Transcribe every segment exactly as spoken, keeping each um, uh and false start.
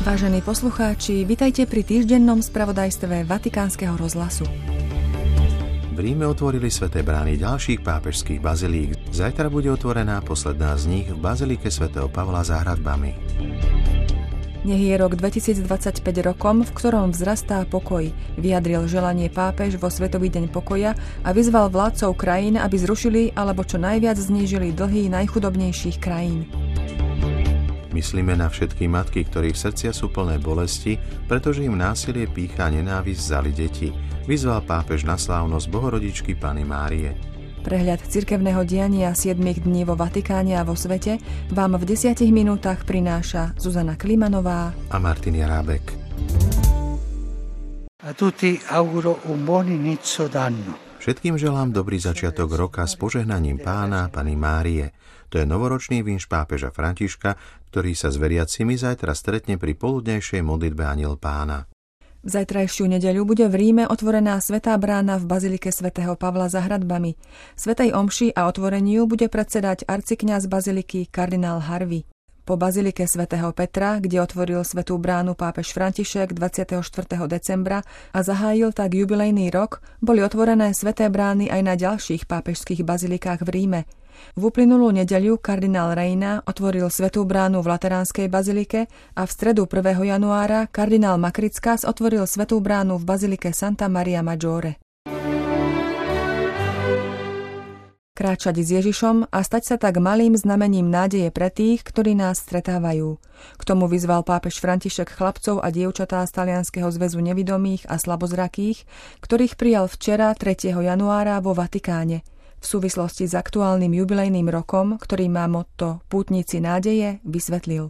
Vážení poslucháči, vitajte pri týždennom spravodajstve Vatikánskeho rozhlasu. V Ríme otvorili sväté brány ďalších pápežských bazilík. Zajtra bude otvorená posledná z nich v bazilike svätého Pavla za hradbami. Nech je rok dvetisícdvadsaťpäť rokom, v ktorom vzrastá pokoj, vyjadril želanie pápež vo Svetový deň pokoja a vyzval vládcov krajín, aby zrušili alebo čo najviac znížili dlhy najchudobnejších krajín. Myslíme na všetky matky, ktorých srdcia sú plné bolesti, pretože im násilie pýcha nenávisť vzali deti. Vyzval pápež na slávnosť Bohorodičky Panny Márie. Prehľad cirkevného diania siedmich dní vo Vatikáne a vo svete vám v desiatich minútach prináša Zuzana Klimanová a Martin Jarábek. A tutti auguro un buon inizio d'anno. Všetkým želám dobrý začiatok roka s požehnaním Pána Panny Márie. To je novoročný vinš pápeža Františka, ktorý sa s veriacimi zajtra stretne pri poludnejšej modlitbe Anjel Pána. V zajtrajšiu nedeľu bude v Ríme otvorená svätá brána v bazilike svätého Pavla za hradbami. Svätej omši a otvoreniu bude predsedať arcikňaz baziliky kardinál Harvey. Po bazilike svätého Petra, kde otvoril svätú bránu pápež František dvadsiateho štvrtého decembra a zahájil tak jubilejný rok, boli otvorené sväté brány aj na ďalších pápežských bazilikách v Ríme. V uplynulú nedeľu kardinál Reina otvoril svätú bránu v Lateránskej bazilike a v stredu prvého januára kardinál Makrickas otvoril svätú bránu v bazilike Santa Maria Maggiore. Kráčať s Ježišom a stať sa tak malým znamením nádeje pre tých, ktorí nás stretávajú. K tomu vyzval pápež František chlapcov a dievčatá z Talianskeho zväzu nevidomých a slabozrakých, ktorých prijal včera tretieho januára vo Vatikáne. V súvislosti s aktuálnym jubilejným rokom, ktorý má motto Pútnici nádeje, vysvetlil.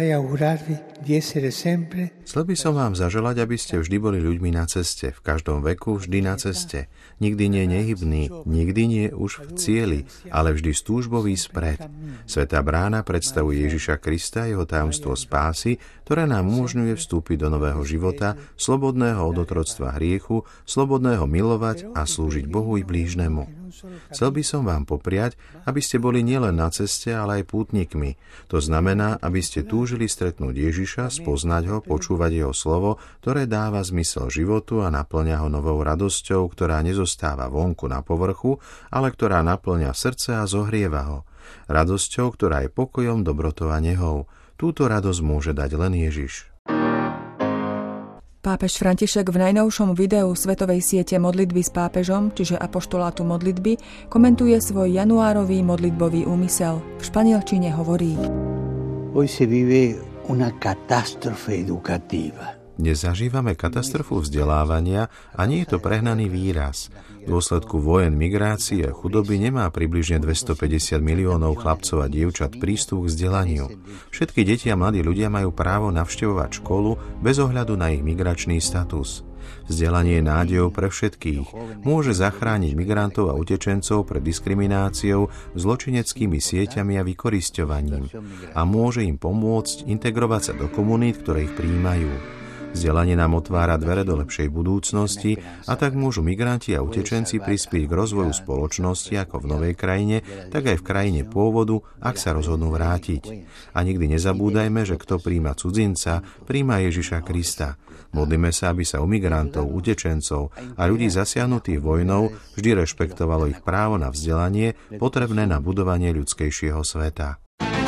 Chcel by som vám zaželať, aby ste vždy boli ľuďmi na ceste, v každom veku vždy na ceste. Nikdy nie nehybný, nikdy nie už v cieli, ale vždy s túžbou ísť vpred. Svätá brána predstavuje Ježiša Krista, jeho tajomstvo spásy, ktoré nám umožňuje vstúpiť do nového života, slobodného od otroctva hriechu, slobodného milovať a slúžiť Bohu i blížnemu. Chcel by som vám popriať, aby ste boli nielen na ceste, ale aj pútnikmi. To znamená, aby ste túžili stretnúť Ježiša, spoznať ho, počúvať jeho slovo, ktoré dáva zmysel životu a naplňa ho novou radosťou, ktorá nezostáva vonku na povrchu, ale ktorá naplňa srdce a zohrieva ho. Radosťou, ktorá je pokojom, dobrotou a nehou. Túto radosť môže dať len Ježiš. Pápež František v najnovšom videu svetovej siete modlitby s pápežom, čiže apoštolátu modlitby, komentuje svoj januárový modlitbový úmysel. V španielčine hovorí: Hoy se vive una catástrofe educativa. Dnes zažívame katastrofu vzdelávania a nie je to prehnaný výraz. V dôsledku vojen, migrácie a chudoby nemá približne dvestopäťdesiat miliónov chlapcov a dievčat prístup k vzdelaniu. Všetky deti a mladí ľudia majú právo navštevovať školu bez ohľadu na ich migračný status. Vzdelanie je nádejou pre všetkých. Môže zachrániť migrantov a utečencov pred diskrimináciou, zločineckými sieťami a vykorisťovaním a môže im pomôcť integrovať sa do komunít, ktoré ich prijímajú. Vzdelanie nám otvára dvere do lepšej budúcnosti a tak môžu migranti a utečenci prispieť k rozvoju spoločnosti ako v novej krajine, tak aj v krajine pôvodu, ak sa rozhodnú vrátiť. A nikdy nezabúdajme, že kto prijíma cudzinca, prijíma Ježiša Krista. Modlíme sa, aby sa u migrantov, utečencov a ľudí zasiahnutých vojnou vždy rešpektovalo ich právo na vzdelanie, potrebné na budovanie ľudskejšieho sveta.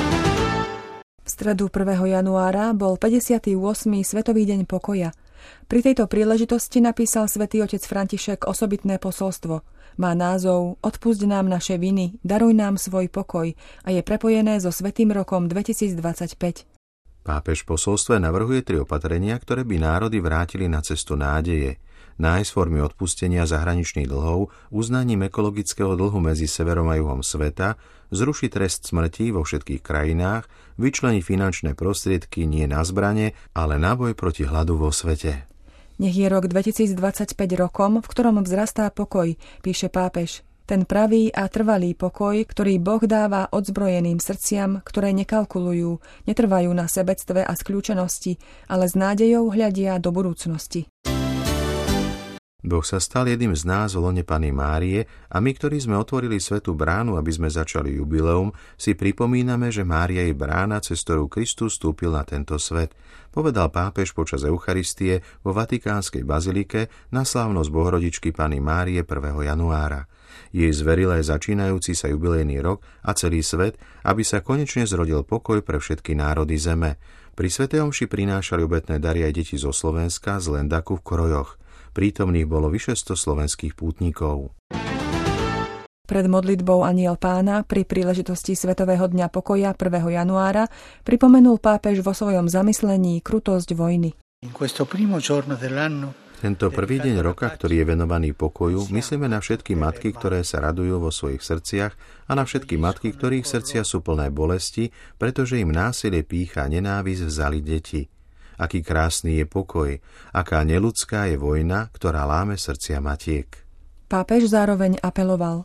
V stredu prvého januára bol päťdesiaty ôsmy Svetový deň pokoja. Pri tejto príležitosti napísal svätý otec František osobitné posolstvo. Má názov Odpusť nám naše viny, daruj nám svoj pokoj a je prepojené so Svätým rokom dvetisícdvadsaťpäť. Pápež v posolstve navrhuje tri opatrenia, ktoré by národy vrátili na cestu nádeje. Nájsť formy odpustenia zahraničných dlhov, uznaním ekologického dlhu medzi severom a juhom sveta, zrušiť trest smrti vo všetkých krajinách, vyčleniť finančné prostriedky nie na zbrane, ale na boj proti hladu vo svete. Nech je rok dvetisícdvadsaťpäť rokom, v ktorom vzrastá pokoj, píše pápež. Ten pravý a trvalý pokoj, ktorý Boh dáva odzbrojeným srdciam, ktoré nekalkulujú, netrvajú na sebectve a skľúčenosti, ale s nádejou hľadia do budúcnosti. Boh sa stal jedným z nás v lone Panny Márie a my, ktorí sme otvorili svätú bránu, aby sme začali jubileum, si pripomíname, že Mária je brána, cez ktorú Kristus vstúpil na tento svet, povedal pápež počas Eucharistie vo Vatikánskej bazilike na slávnosť Bohorodičky Panny Márie prvého januára. Jej zveril aj začínajúci sa jubilejný rok a celý svet, aby sa konečne zrodil pokoj pre všetky národy zeme. Pri svätej omši prinášali obetné dary aj deti zo Slovenska, z Lendaku v Krojoch. Prítomných bolo vyše sto slovenských pútnikov. Pred modlitbou Anjel Pána pri príležitosti Svetového dňa pokoja prvého januára pripomenul pápež vo svojom zamyslení krutosť vojny. Tento prvý deň roka, ktorý je venovaný pokoju, myslíme na všetky matky, ktoré sa radujú vo svojich srdciach a na všetky matky, ktorých srdcia sú plné bolesti, pretože im násilie, pýcha, nenávisť vzali deti. Aký krásny je pokoj, aká neľudská je vojna, ktorá láme srdcia matiek. Pápež zároveň apeloval.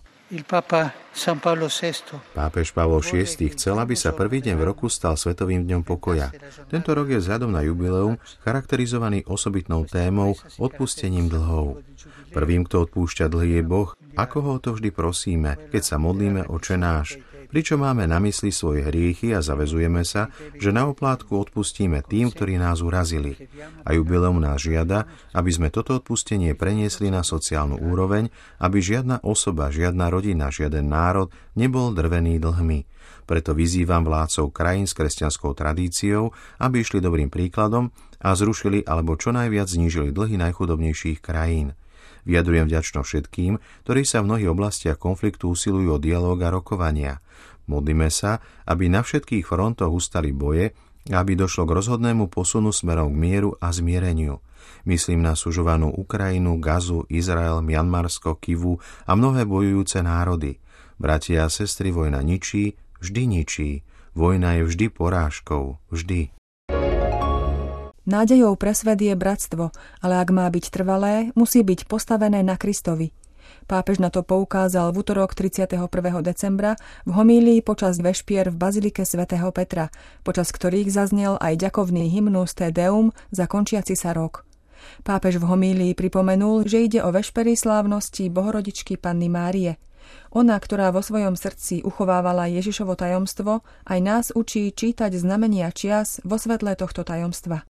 Pápež Pavol šiesty chcel, aby sa prvý deň v roku stal Svetovým dňom pokoja. Tento rok je vzhľadom na jubileum charakterizovaný osobitnou témou odpustením dlhov. Prvým, kto odpúšťa dlhy, je Boh. Ako ho to vždy prosíme, keď sa modlíme Oče náš, pričom máme na mysli svoje hriechy a zavezujeme sa, že na oplátku odpustíme tým, ktorí nás urazili. A jubileum nás žiada, aby sme toto odpustenie preniesli na sociálnu úroveň, aby žiadna osoba, žiadna rodina, žiaden národ nebol drvený dlhmi. Preto vyzývam vládcov krajín s kresťanskou tradíciou, aby išli dobrým príkladom a zrušili alebo čo najviac znížili dlhy najchudobnejších krajín. Vyjadrujem vďačnosť všetkým, ktorí sa v mnohých oblastiach konfliktu usilujú o dialóg a rokovania. Modlíme sa, aby na všetkých frontoch ustali boje a aby došlo k rozhodnému posunu smerom k mieru a zmiereniu. Myslím na sužovanú Ukrajinu, Gazu, Izrael, Mianmarsko, Kivu a mnohé bojujúce národy. Bratia a sestry, vojna ničí, vždy ničí. Vojna je vždy porážkou, vždy. Nádejou pre svet je bratstvo, ale ak má byť trvalé, musí byť postavené na Kristovi. Pápež na to poukázal v utorok tridsiateho prvého decembra v homílii počas vešpier v bazilike svätého Petra, počas ktorých zaznel aj ďakovný hymnus Te Deum za končiaci sa rok. Pápež v homílii pripomenul, že ide o vešpery slávnosti Bohorodičky Panny Márie. Ona, ktorá vo svojom srdci uchovávala Ježišovo tajomstvo, aj nás učí čítať znamenia čias vo svetle tohto tajomstva.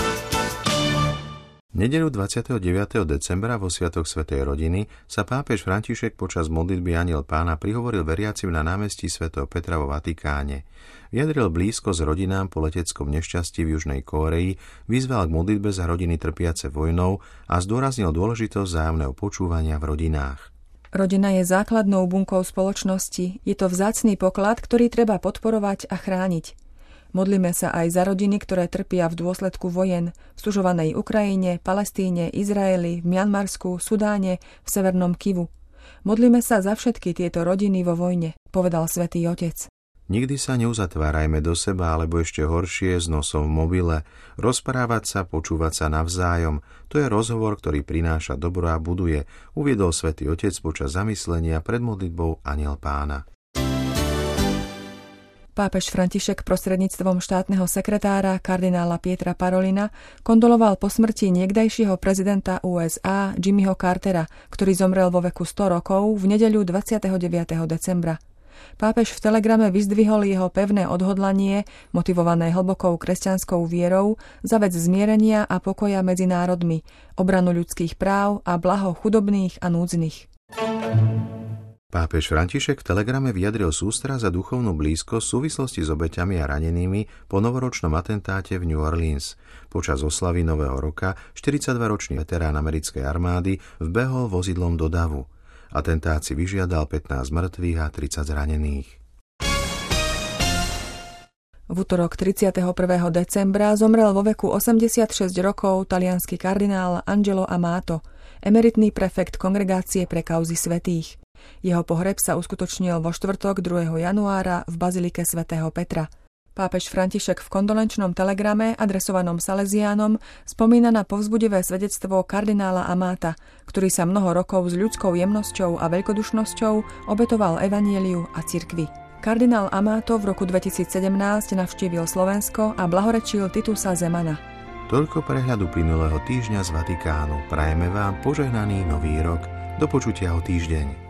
Nedeľu dvadsiateho deviateho decembra vo sviatok Svätej rodiny sa pápež František počas modlitby Anjel Pána prihovoril veriacim na námestí svätého Petra vo Vatikáne. Vyjadril blízkosť rodinám po leteckom nešťastí v Južnej Kórei, vyzval k modlitbe za rodiny trpiace vojnou a zdôraznil dôležitosť vzájomného počúvania v rodinách. Rodina je základnou bunkou spoločnosti. Je to vzácny poklad, ktorý treba podporovať a chrániť. Modlíme sa aj za rodiny, ktoré trpia v dôsledku vojen v sužovanej Ukrajine, Palestíne, Izraeli, v Mianmarsku, Sudáne, v severnom Kivu. Modlíme sa za všetky tieto rodiny vo vojne, povedal Svätý Otec. Nikdy sa neuzatvárajme do seba, alebo ešte horšie s nosom v mobile. Rozprávať sa, počúvať sa navzájom. To je rozhovor, ktorý prináša dobro a buduje, uviedol Svätý Otec počas zamyslenia pred modlitbou Anjel Pána. Pápež František prostredníctvom štátneho sekretára kardinála Pietra Parolina kondoloval po smrti niekdajšieho prezidenta ú es á Jimmyho Cartera, ktorý zomrel vo veku sto rokov v nedeľu dvadsiateho deviateho decembra. Pápež v telegrame vyzdvihol jeho pevné odhodlanie, motivované hlbokou kresťanskou vierou, za vec zmierenia a pokoja medzi národmi, obranu ľudských práv a blaho chudobných a núdznych. Pápež František v telegrame vyjadril sústrasť za duchovnú blízkosť v súvislosti s obeťami a ranenými po novoročnom atentáte v New Orleans. Počas oslavy Nového roka štyridsaťdvaročný veterán americkej armády vbehol vozidlom do davu. Atentát si vyžiadal pätnásť mŕtvych a tridsať zranených. V utorok tridsiateho prvého decembra zomrel vo veku osemdesiatšesť rokov taliansky kardinál Angelo Amato, emeritný prefekt Kongregácie pre kauzy svätých. Jeho pohreb sa uskutočnil vo štvrtok druhého januára v bazilike svätého Petra. Pápež František v kondolenčnom telegrame adresovanom Salesiánom spomína na povzbudivé svedectvo kardinála Amáta, ktorý sa mnoho rokov s ľudskou jemnosťou a veľkodušnosťou obetoval evanjeliu a cirkvi. Kardinál Amato v roku dvetisícsedemnásť navštívil Slovensko a blahorečil Titusa Zemana. Toľko prehľad uplynulého týždňa z Vatikánu. Prajeme vám požehnaný nový rok. Do počutia o týždeň.